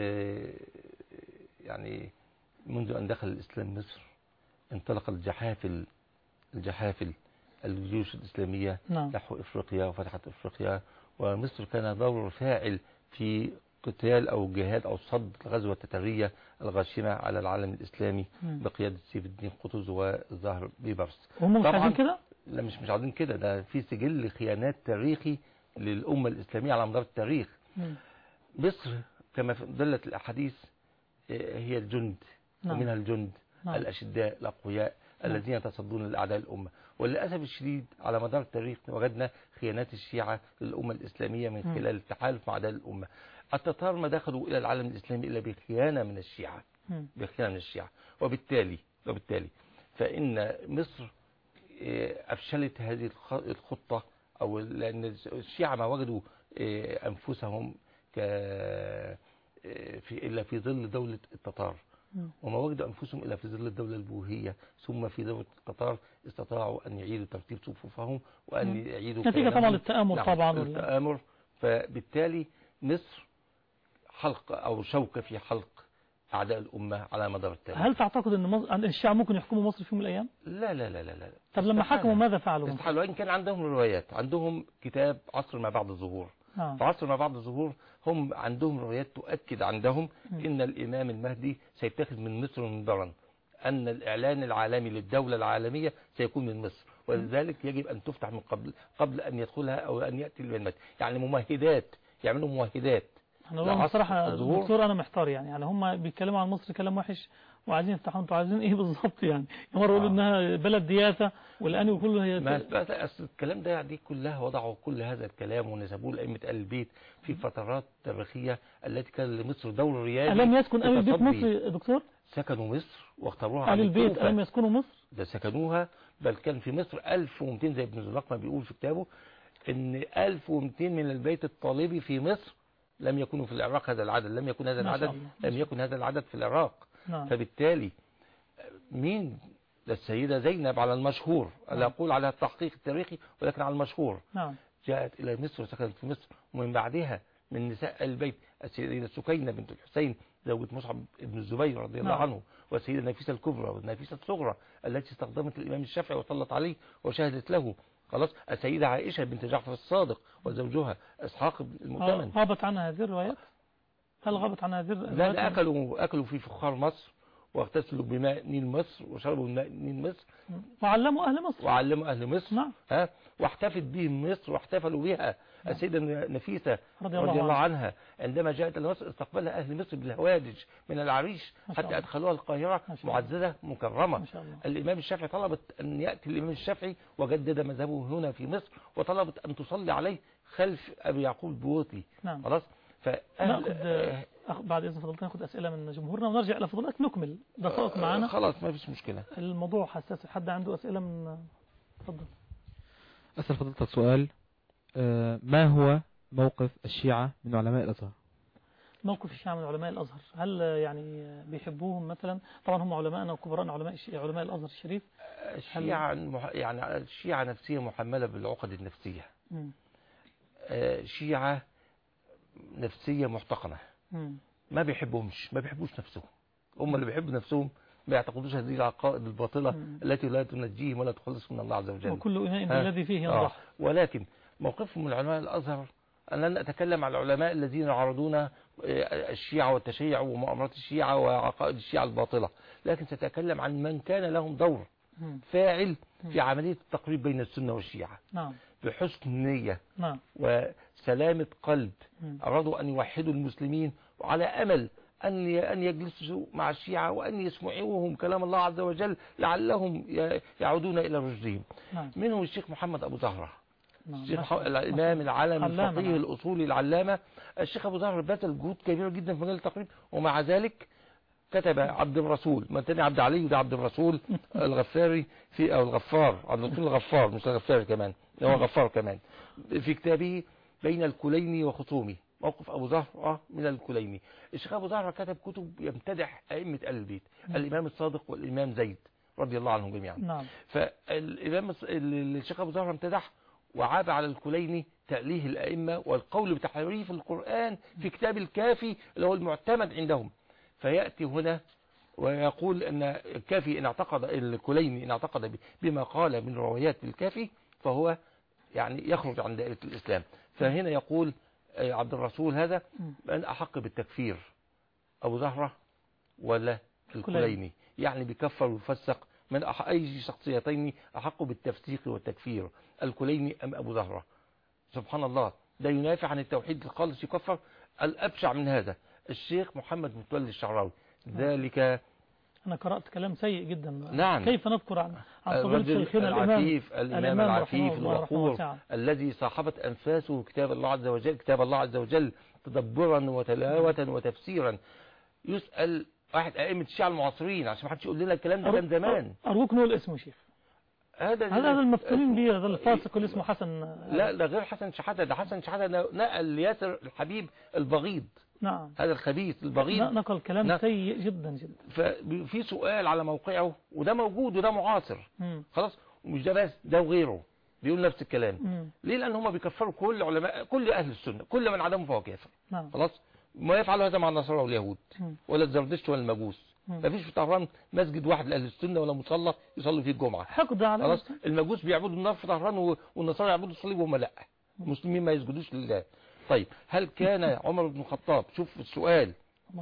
يعني منذ أن دخل الإسلام مصر انطلق الجحافل الجيوش الإسلامية نحو إفريقيا وفتحت إفريقيا، ومصر كان دور فاعل في قتال أو جهاد أو صد الغزوة التتارية الغاشمة على العالم الإسلامي بقيادة سيف الدين قطز والظاهر بيبرس. هم مش عايزين كده؟ لا مش عايزين كده، ده في سجل خيانات تاريخي للأمة الإسلامية على مدار التاريخ. مصر كما دلت الأحاديث هي الجند، ومنها الجند الأشداء الأقوياء الذين يتصدون لأعداء الأمة. وللأسف الشديد على مدار التاريخ وجدنا خيانات الشيعة للأمة الإسلامية من خلال التحالف مع أعداء الأمة. التتار ما دخلوا إلى العالم الإسلامي إلا بخيانة من الشيعة، وبالتالي فإن مصر أفشلت هذه الخطة، أو لأن الشيعة ما وجدوا أنفسهم إلا في ظل دولة التتار، وما وجدوا أنفسهم إلا في ظل الدولة البوهية، ثم في دولة التتار استطاعوا أن يعيدوا ترتيب صفوفهم وأن يعيدوا نتيجة طبعا للتآمر. التآمر. فبالتالي مصر حلق أو شوكة في حلق أعداء الأمة على مدار التاريخ. هل تعتقد أن الشيعة ممكن يحكموا مصر في يوم من الأيام؟ لا لا لا لا لا. طب لما حكموا ماذا فعلوا؟ استحالوا. إن كان عندهم روايات، عندهم كتاب عصر ما بعد الظهور. في عصر ما بعد الظهور هم عندهم روايات تؤكد عندهم إن الإمام المهدي سيتخذ من مصر منبرا، أن الإعلان العالمي للدولة العالمية سيكون من مصر، ولذلك يجب أن تفتح من قبل أن يدخلها أو أن يأتي الإمام المهدي. يعني ممهدات، يعملوا ممهدات أنا بصراحة دكتور أنا محتار يعني هم بيتكلموا عن مصر كلام وحش وعايزين يفتحوا، انتوا عايزين ايه بالظبط يعني؟ مرة يقولوا انها بلد دياسة والآن وكله هي أصل الكلام ده دي كلها وضعوا كل هذا الكلام ونسبوه لأئمة آل البيت في فترات تاريخية التي كان لمصر دور ريادي. ألم يسكن آل البيت مصر يا دكتور؟ سكنوا مصر واختاروها آل البيت ألم يسكنوا مصر؟ ده سكنوها، بل كان في مصر 1200 زي ابن زلاق ما بيقول في كتابه ان 1200 من البيت الطالبي في مصر لم يكونوا في العراق هذا العدد، لم يكن هذا العدد في العراق. نعم. فبالتالي مين السيدة زينب على المشهور، لا أقول على التحقيق التاريخي ولكن على المشهور. نعم. جاءت إلى مصر وسكنت في مصر، ومن بعدها من نساء البيت السيدة سكينة بنت الحسين زوجة مصعب بن الزبير رضي الله عنه، والسيدة نفيسة الكبرى والنفيسة الصغرى التي استخدمت الإمام الشافعي وصلت عليه وشهدت له. خلاص. السيدة عائشة بنت جعفر الصادق وزوجها إسحاق المؤتمن. غابت عنها هذه الروايات؟ هل غابت عنها هذه الروايات؟ لا، أكلوا في فخار مصر واغتسلوا بماء نيل مصر وشربوا من ماء نيل مصر وعلموا أهل مصر نعم. واحتفت بهم مصر واحتفلوا بها. السيدة نفيسة رضي الله عنها عندما جاءت إلى مصر استقبلها أهل مصر بالهوادج من العريش حتى أدخلوها القاهرة معززة مكرمة. الإمام الشافعي طلبت أن يأتي الإمام الشافعي وجدد مذهبه هنا في مصر، وطلبت أن تصلي عليه خلف أبي يعقوب البوطي. نعم. خلاص. بعد إذن فضلتنا ناخد أسئلة من جمهورنا ونرجع إلى فضلك نكمل دقائق معنا. خلاص ما فيش مشكلة، الموضوع حساس. حد عنده أسئلة من تفضل. أسأل فضلتك سؤال، ما هو موقف الشيعة من علماء الأزهر؟ موقف الشيعة من علماء الأزهر، هل يعني بيحبوهم مثلا؟ طبعا هم علماءنا وكبراء علماء الأزهر الشريف. الشيعة نفسية محملة بالعقد النفسية. شيعة نفسية محتقنة. ما بيحبوش نفسهم. هم اللي بيحبوا نفسهم ما يعتقدوش هذه العقائد الباطلة التي لا تنجيهم ولا تخلصهم من الله عز وجل. وكل إناء بالذي فيه ينضح. ولكن موقفهم من علماء الأزهر، أن لن أتكلم عن العلماء الذين يعارضون الشيعة والتشيع ومؤامرات الشيعة وعقائد الشيعة الباطلة، لكن سأتكلم عن من كان لهم دور فاعل في عملية التقريب بين السنة والشيعة. نعم. بحسن نية. نعم. وسلامة قلب. أرادوا أن يوحدوا المسلمين وعلى أمل أن يجلسوا مع الشيعة وأن يسمعوهم كلام الله عز وجل لعلهم يعودون إلى رشدهم. نعم. منهم الشيخ محمد أبو زهرة. نعم. الإمام العالم الفقيه الأصولي العلامة. الشيخ أبو زهرة بذل جهود كبيرة جدا في مجال التقريب، ومع ذلك كتب عبد الرسول، ما تاني عبد علي وده عبد الرسول الغفاري أو الغفار، عبد الرسول الغفار مش الغفاري كمان، هو غفار كمان، في كتابه بين الكليني وخصومه، موقف أبو زهرة من الكليني. الشيخ أبو زهرة كتب كتب يمتدح أئمة آل البيت، الإمام الصادق والإمام زيد رضي الله عنهم جميعا. نعم. فالإمام الشيخ أبو زهرة امتدح وعاب على الكليني تأليه الأئمة والقول بتحريف القرآن في كتاب الكافي اللي هو المعتمد عندهم. فيأتي هنا ويقول أن الكافي إن اعتقد الكليني إن اعتقد بما قال من روايات الكافي فهو يعني يخرج عن دائرة الإسلام. فهنا يقول عبد الرسول هذا من أحق بالتكفير، أبو زهرة ولا الكليني؟ يعني بكفر ويفسق من أي شخصيتين أحق بالتفسيق والتكفير، الكليني أم أبو زهرة؟ سبحان الله، ده ينافع عن التوحيد الخالص يكفر. الأبشع من هذا الشيخ محمد متولي الشعراوي، ذلك أنا قرأت كلام سيء جدا. نعم. كيف نذكر عن فضيلة شيخنا الإمام العفيف الوقور الذي صاحبت أنفاسه كتاب الله عز وجل تدبرا وتلاوة وتفسيرا. يسأل واحد أئمة الشيعة المعاصرين عشان ما حدش يقول لنا الكلام ده كان زمان. أرجوك نقول اسمه شيخ. هذا المفتونين به، هذا الفاسق اللي اسمه حسن. لا غير حسن شحاتة، ده حسن شحاتة نقل لياسر الحبيب البغيض. نعم. هذا الخبيث البغيض نقل كلام سيء جدا جدا. ففي سؤال على موقعه وده موجود وده معاصر. خلاص. ومش ده بس، ده وغيره بيقول نفس الكلام. ليه؟ لأن هم بيكفروا كل علماء كل أهل السنة، كل من عدمهم فهو كافر. نعم. خلاص. ما يفعلوا هذا مع النصارى واليهود ولا الزردشت ولا المجوس. ما فيش في طهران مسجد واحد لأهل السنة ولا مصلى يصلي فيه الجمعة. حقد على خلاص. المجوس بيعبدوا النار في طهران والنصارى يعبدوا الصليب وهم لا. المسلمين ما يسجدوش لله. طيب هل كان عمر بن الخطاب، شوف السؤال،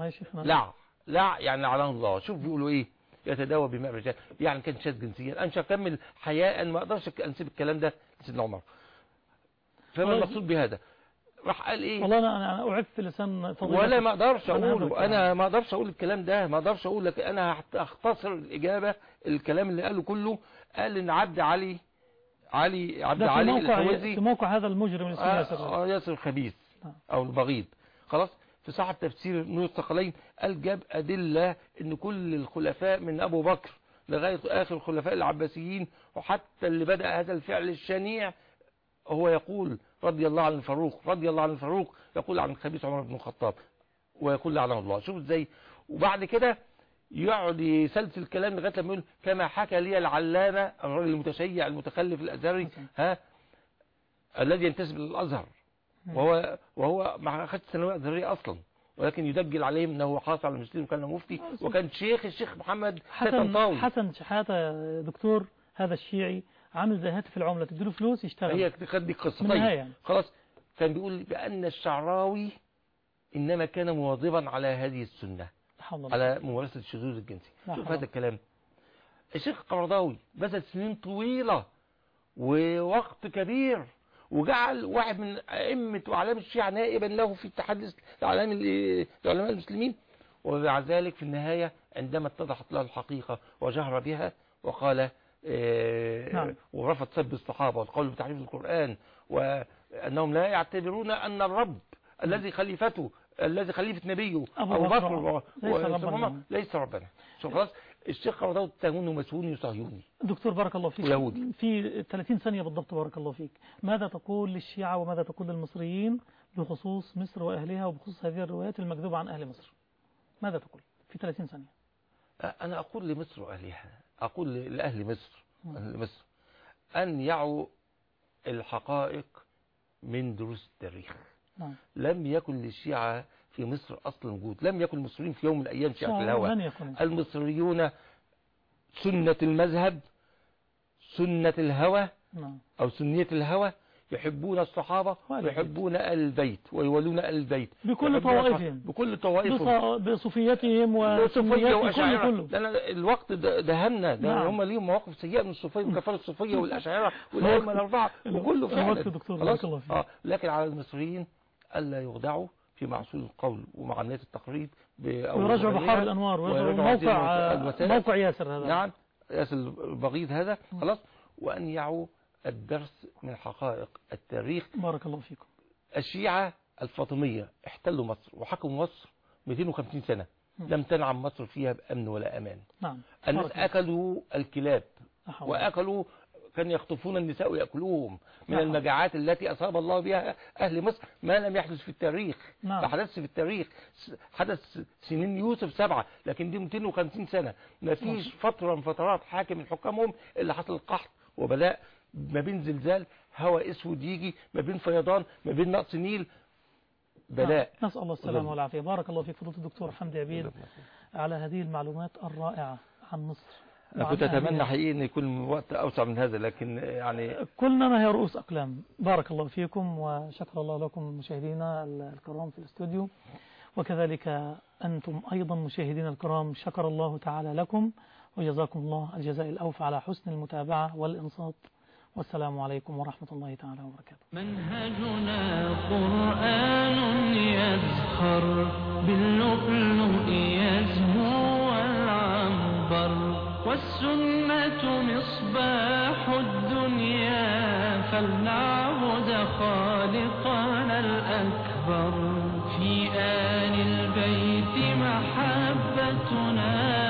لا يعني لعنه الله، شوف بيقولوا ايه، يتداوى بماء الرجال، يعني كان شاذ جنسيا، انا مش هكمل حياء، ما اقدرش انسب الكلام ده لسيدنا عمر. فما المقصود بهذا؟ راح قال ايه؟ والله انا اعف لسان فضيلتك. ولا ما اقدرش أنا اقوله، انا ما اقدرش اقول الكلام ده، ما اقدرش اقول لك، انا هختصر الاجابه. الكلام اللي قاله كله قال ان عبد علي الحوزي في موقع هذا المجرم اسمه ياسر الخبيث او البغيض، خلاص، في صاحب تفسير نور الثقلين قال جاب ادله ان كل الخلفاء من ابو بكر لغايه اخر الخلفاء العباسيين وحتى اللي بدأ هذا الفعل الشنيع هو يقول رضي الله عن الفاروق، رضي الله عن الفاروق، يقول عن الخبيث عمر بن الخطاب ويقول لعنه الله. شوف ازاي. وبعد كده يقعد يسلسل الكلام لغايه لما يقول كما حكى لي العلامه الراجل المتشيع المتخلف الازهري الذي ينتسب للازهر وهو ما اخذش ثانويه ازهريه اصلا، ولكن يدجل عليهم انه حاصل على المسلمين وكان مفتي وكان الشيخ محمد حسن شحاته دكتور هذا الشيعي عامل زي هاتف العمله، تديله فلوس يشتغل. هي دي قصه. طيب يعني. خلاص، كان بيقول بان الشعراوي انما كان مواظبا على هذه السنه على ممارسه الشذوذ الجنسي. شوف هذا الكلام. الشيخ القرضاوي بذل سنين طويله ووقت كبير وجعل واحد من ائمه واعلام الشيعة نائبا له في اتحاد العلماء المسلمين، ومع ذلك في النهايه عندما اتضحت له الحقيقه وجهر بها وقال ورفض سب الصحابه والقول بتحريف القران وانهم لا يعتبرون ان الرب الذي خليفه نبيه ابو بكر ليس ربنا. شوف خلاص، الشيخ قرضاوي اتهمونه مسؤولي وصهيوني. دكتور بارك الله فيك، ويهودي. في 30 ثانيه بالضبط بارك الله فيك، ماذا تقول للشيعة وماذا تقول للمصريين بخصوص مصر واهلها وبخصوص هذه الروايات المكذوبه عن اهل مصر؟ ماذا تقول في 30 ثانيه؟ انا اقول لمصر واهلها، اقول لاهل مصر ان يعوا الحقائق من دروس التاريخ. لم يكن للشيعة في مصر اصلا وجود، لم يكن المصريين في يوم من الايام شيعة الهوى. المصريون سنة المذهب، سنة الهوى او سنية الهوى، يحبون الصحابة ويحبون آل البيت ويولون آل البيت بكل طوائفهم بصوفيتهم وسنيتهم كله. لأن الوقت دهمنا ده. هم ليهم مواقف سيئة من الصوفية وكفار الصوفية والأشاعرة والأئمة الأربعة وكله فعلا. لكن على المصريين ألا يخدعوا في معسول القول ومعاملات التقليد ويرجعوا بحار الأنوار ويرجعوا موقع ياسر هذا. نعم، ياسر البغيض هذا. خلاص، وأن يعوا الدرس من حقائق التاريخ. بارك الله فيكم. الشيعة الفاطمية احتلوا مصر وحكموا مصر 250 سنة. لم تنعم مصر فيها بأمن ولا أمان. الناس أكلوا الكلاب وأكلوا، كانوا يخطفون النساء ويأكلوهم من المجاعات التي أصاب الله بها أهل مصر ما لم يحدث في التاريخ. ما حدث في التاريخ، حدث سنين يوسف 7، لكن دي 250 سنة ما فيش فترة من فترات حاكم من حكامهم اللي حصل قحط وبلاء، ما بين زلزال، هواء اسود يجي، ما بين فيضان، ما بين نقص نيل، بلاء. نسأل الله السلامة والعافية. بارك الله فيك فضيلة الدكتور حمدي عبيد على هذه المعلومات الرائعة عن مصر. كنت أتمنى حقيقي أن يكون وقت أوسع من هذا، لكن يعني كلنا هي رؤوس أقلام. بارك الله فيكم وشكر الله لكم مشاهدينا الكرام في الاستوديو، وكذلك أنتم أيضا مشاهدينا الكرام، شكر الله تعالى لكم وجزاكم الله الجزاء الأوفى على حسن المتابعة والإنصات، والسلام عليكم ورحمة الله تعالى وبركاته. منهجنا قرآن يزخر باللؤلؤ يزهو والعنبر، والسنة مصباح الدنيا، فلنعبد خالقنا الأكبر. في آل البيت محبتنا